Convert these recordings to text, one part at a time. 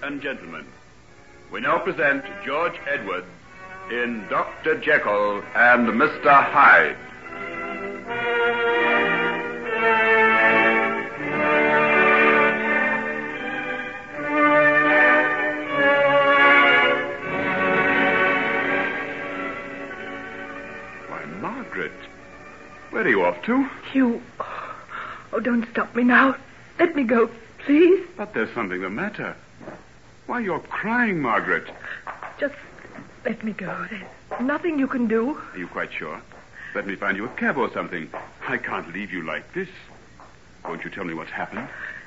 and gentlemen, we now present George Edwards in Dr. Jekyll and Mr. Hyde. Why, Margaret, where are you off to? Hugh, oh, don't stop me now. Let me go, please. But there's something the matter. Why, you're crying, Margaret. Just let me go. There's nothing you can do. Are you quite sure? Let me find you a cab or something. I can't leave you like this. Won't you tell me what's happened?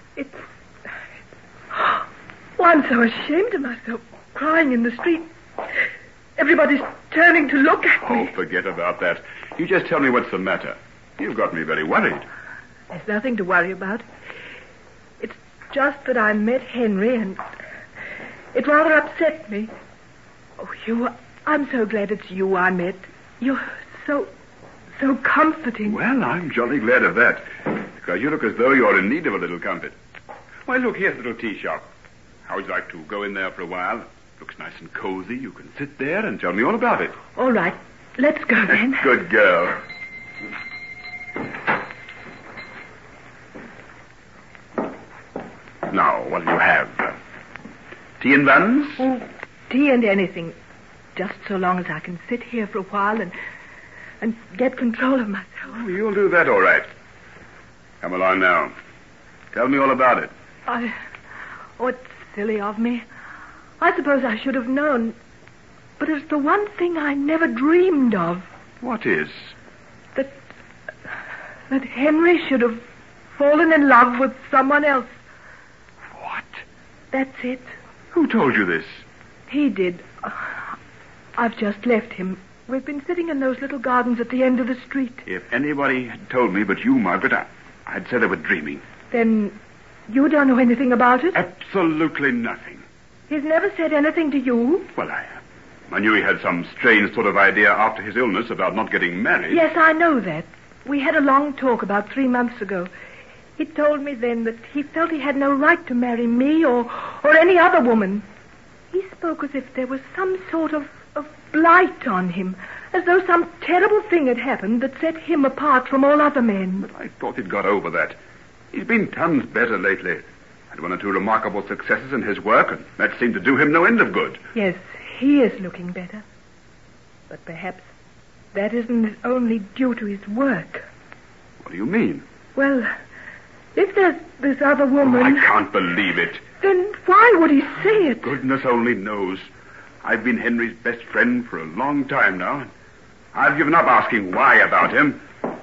Oh, I'm so ashamed of myself, crying in the street. Everybody's turning to look at me. Oh, forget about that. You just tell me what's the matter. You've got me very worried. There's nothing to worry about. It's just that I met Henry, and it rather upset me. Oh, Hugh, I'm so glad it's you I met. You're so comforting. Well, I'm jolly glad of that, because you look as though you're in need of a little comfort. Why, look, here's a little tea shop. How would you like to go in there for a while? Looks nice and cozy. You can sit there and tell me all about it. All right. Let's go then. Good girl. Now, what'll you have? Tea and buns? Oh, tea and anything. Just so long as I can sit here for a while and get control of myself. Oh, you'll do that all right. Come along now. Tell me all about it. Oh, it's silly of me. I suppose I should have known. But it's the one thing I never dreamed of. What is? That Henry should have fallen in love with someone else. What? That's it. Who told you this? He did. I've just left him. We've been sitting in those little gardens at the end of the street. If anybody had told me but you, Margaret, I'd said they were dreaming. Then you don't know anything about it? Absolutely nothing. He's never said anything to you? Well, I knew he had some strange sort of idea after his illness about not getting married. Yes, I know that. We had a long talk about 3 months ago. He told me then that he felt he had no right to marry me or any other woman. He spoke as if there was some sort of blight on him, as though some terrible thing had happened that set him apart from all other men. But I thought he'd got over that. He's been tons better lately. Had 1 or 2 remarkable successes in his work, and that seemed to do him no end of good. Yes, he is looking better. But perhaps that isn't only due to his work. What do you mean? Well, if there's this other woman... Oh, I can't believe it. Then why would he say it? Goodness only knows. I've been Henry's best friend for a long time now. I've given up asking why about him.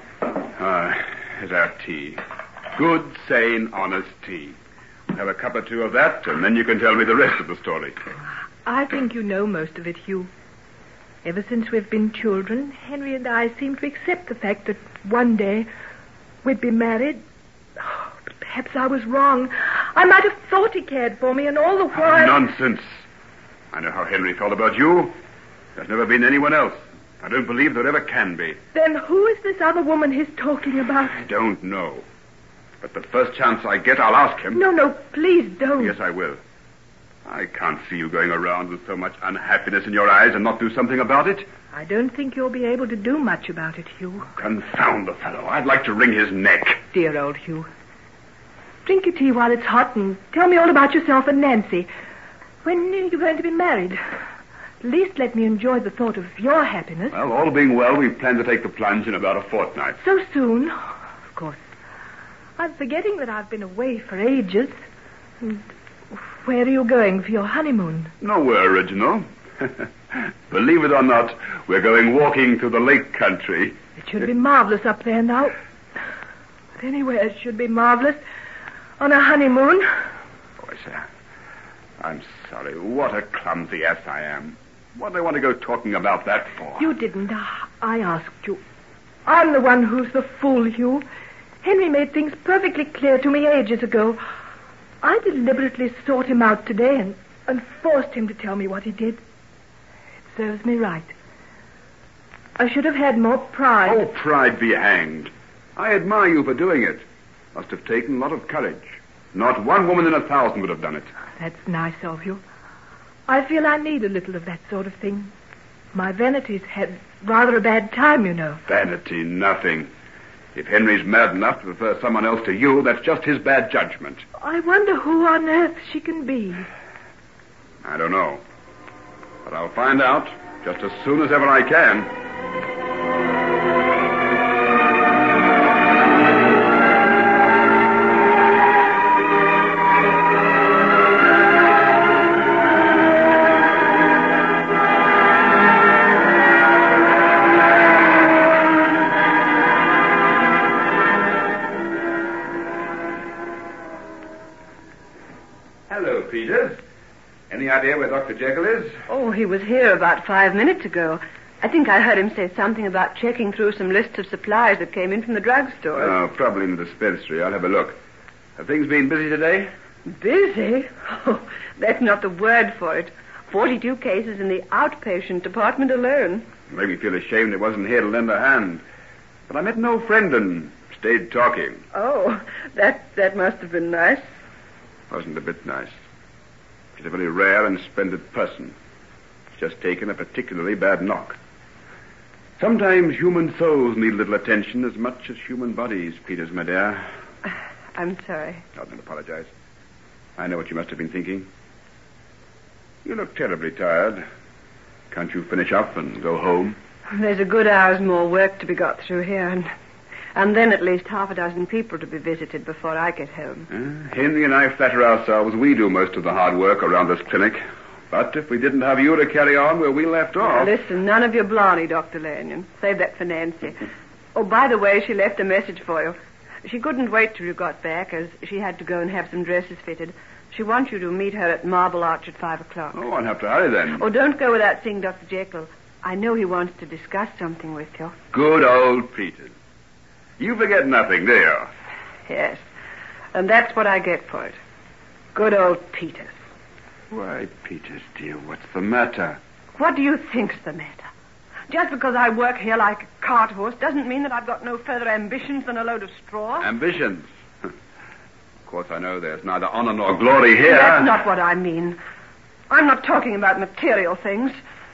Here's our tea. Good, sane, honest tea. Have a cup or two of that, and then you can tell me the rest of the story. I think you know most of it, Hugh. Ever since we've been children, Henry and I seem to accept the fact that one day we'd be married. Oh, but perhaps I was wrong. I might have thought he cared for me, and all the while... Nonsense. I know how Henry felt about you. There's never been anyone else. I don't believe there ever can be. Then who is this other woman he's talking about? I don't know. But the first chance I get, I'll ask him. No, please don't. Yes, I will. I can't see you going around with so much unhappiness in your eyes and not do something about it. I don't think you'll be able to do much about it, Hugh. Confound the fellow. I'd like to wring his neck. Dear old Hugh. Drink your tea while it's hot and tell me all about yourself and Nancy. When are you going to be married? At least let me enjoy the thought of your happiness. Well, all being well, we plan to take the plunge in about a fortnight. So soon? Of course. I'm forgetting that I've been away for ages. And where are you going for your honeymoon? Nowhere original. Believe it or not, we're going walking through the lake country. It should be marvelous up there now. But anywhere it should be marvelous. On a honeymoon. Oh, I'm sorry. What a clumsy ass I am. What do I want to go talking about that for? You didn't. I asked you. I'm the one who's the fool, Hugh. Henry made things perfectly clear to me ages ago. I deliberately sought him out today and forced him to tell me what he did. It serves me right. I should have had more pride. Oh, pride be hanged. I admire you for doing it. Must have taken a lot of courage. Not one woman in 1,000 would have done it. That's nice of you. I feel I need a little of that sort of thing. My vanity's had rather a bad time, you know. Vanity, nothing. If Henry's mad enough to prefer someone else to you, that's just his bad judgment. I wonder who on earth she can be. I don't know. But I'll find out just as soon as ever I can. Hello, Peters. Any idea where Dr. Jekyll is? Oh, he was here about 5 minutes ago. I think I heard him say something about checking through some lists of supplies that came in from the drugstore. Oh, probably in the dispensary. I'll have a look. Have things been busy today? Busy? Oh, that's not the word for it. 42 cases in the outpatient department alone. Made me feel ashamed it wasn't here to lend a hand. But I met an old friend and stayed talking. Oh, that must have been nice. Wasn't a bit nice. She's a very rare and splendid person. She's just taken a particularly bad knock. Sometimes human souls need a little attention as much as human bodies, Peters, my dear. I'm sorry. I don't apologize. I know what you must have been thinking. You look terribly tired. Can't you finish up and go home? There's a good hour's more work to be got through here, and then at least half a dozen people to be visited before I get home. Henry and I flatter ourselves we do most of the hard work around this clinic. But if we didn't have you to carry on where we left off... Now, listen, none of your blarney, Dr. Lanyon. Save that for Nancy. Oh, by the way, she left a message for you. She couldn't wait till you got back, as she had to go and have some dresses fitted. She wants you to meet her at Marble Arch at 5 o'clock. Oh, I'll have to hurry then. Oh, don't go without seeing Dr. Jekyll. I know he wants to discuss something with you. Good old Peters. You forget nothing, do you? Yes. And that's what I get for it. Good old Peters. Why, Peters, dear, what's the matter? What do you think's the matter? Just because I work here like a cart horse doesn't mean that I've got no further ambitions than a load of straw. Ambitions? Of course, I know there's neither honor nor glory here. That's not what I mean. I'm not talking about material things.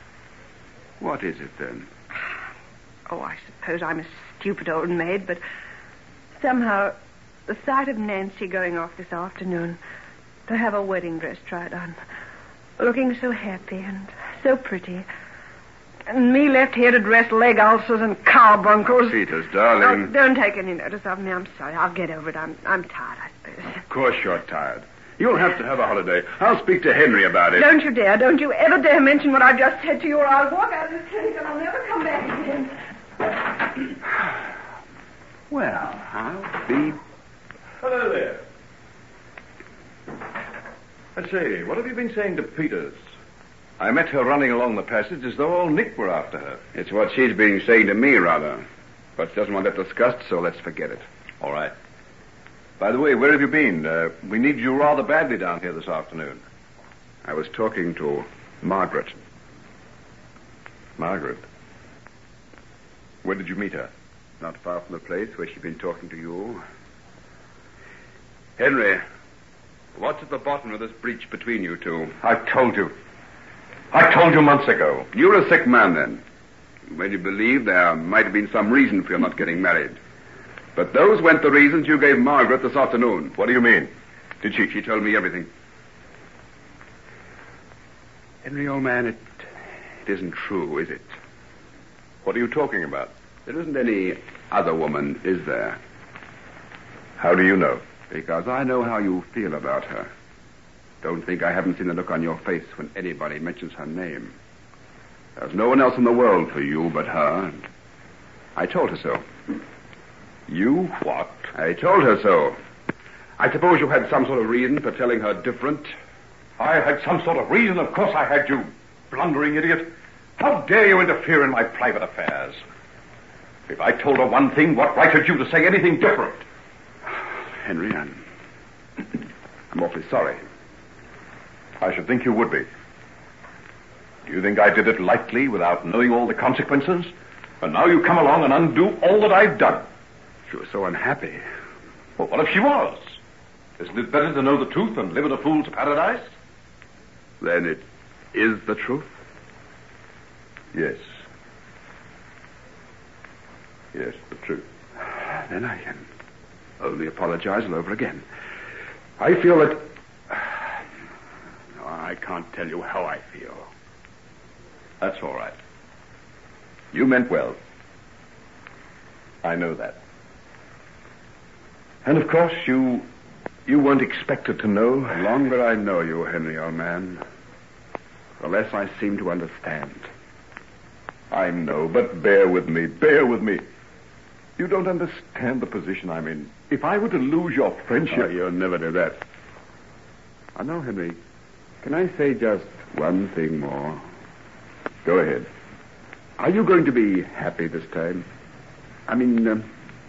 What is it, then? Oh, I suppose I'm a stupid old maid, but somehow the sight of Nancy going off this afternoon to have her wedding dress tried on, looking so happy and so pretty, and me left here to dress leg ulcers and carbuncles. Peters, darling. Oh, don't take any notice of me. I'm sorry. I'll get over it. I'm tired, I suppose. Of course you're tired. You'll have to have a holiday. I'll speak to Henry about it. Don't you dare. Don't you ever dare mention what I've just said to you, or I'll walk out of this clinic and I'll never come back again. Well, I'll be... Hello there. I say, what have you been saying to Peters? I met her running along the passage as though old Nick were after her. It's what she's been saying to me, rather. But she doesn't want that discussed, so let's forget it. All right. By the way, where have you been? We need you rather badly down here this afternoon. I was talking to Margaret. Margaret? Where did you meet her? Not far from the place where she'd been talking to you. Henry, what's at the bottom of this breach between you two? I told you. I told you months ago. You're a sick man, then. You made you believe there might have been some reason for your not getting married. But those weren't the reasons you gave Margaret this afternoon. What do you mean? Did she? She told me everything. Henry, old man, it isn't true, is it? What are you talking about? There isn't any other woman, is there? How do you know? Because I know how you feel about her. Don't think I haven't seen the look on your face when anybody mentions her name. There's no one else in the world for you but her. And I told her so. You what? I told her so. I suppose you had some sort of reason for telling her different. I had some sort of reason? Of course I had, you blundering idiot. How dare you interfere in my private affairs? If I told her one thing, what right had you to say anything different? Henry, I'm awfully sorry. I should think you would be. Do you think I did it lightly without knowing all the consequences? And now you come along and undo all that I've done. She was so unhappy. Well, what if she was? Isn't it better to know the truth and live in a fool's paradise? Then it is the truth? Yes. Yes, the truth. Then I can only apologize all over again. I feel that... No, I can't tell you how I feel. That's all right. You meant well. I know that. And of course, you weren't expected to know. The longer I know you, Henry, old man, the less I seem to understand. I know, but bear with me. Bear with me. You don't understand the position I'm in. If I were to lose your friendship... Oh, you'll never do that. I know, Henry. Can I say just one thing more? Go ahead. Are you going to be happy this time? I mean,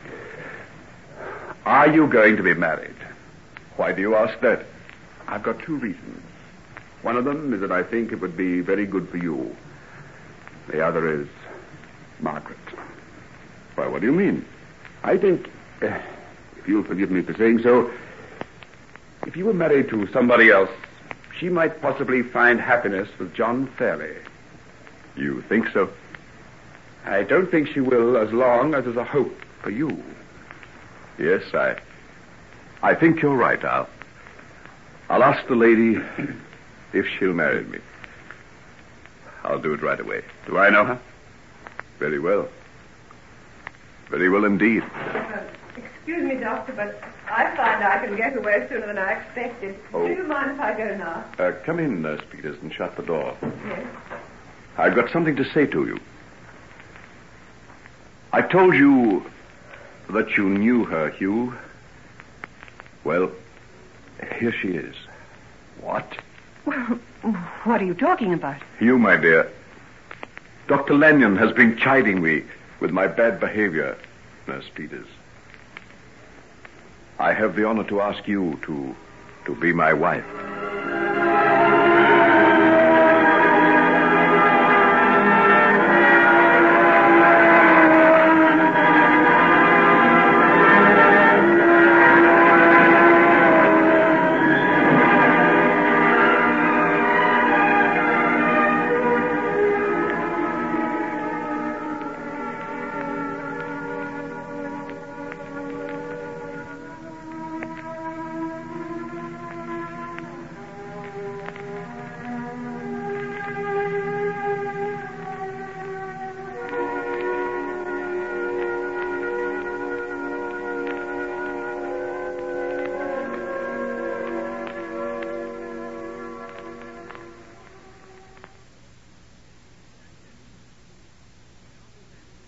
are you going to be married? Why do you ask that? I've got two reasons. One of them is that I think it would be very good for you. The other is Margaret. Why, what do you mean? I think, if you'll forgive me for saying so, if you were married to somebody else, she might possibly find happiness with John Fairley. You think so? I don't think she will as long as there's a hope for you. Yes, I think you're right. I'll ask the lady if she'll marry me. I'll do it right away. Do I know her? Very well. Very well indeed. Excuse me, Doctor, but I find I can get away sooner than I expected. Oh. Do you mind if I go now? Come in, Nurse Peters, and shut the door. Yes. I've got something to say to you. I told you that you knew her, Hugh. Well, here she is. What? Well, what are you talking about? Hugh, my dear. Dr. Lanyon has been chiding me with my bad behavior, Nurse Peters. I have the honor to ask you to be my wife.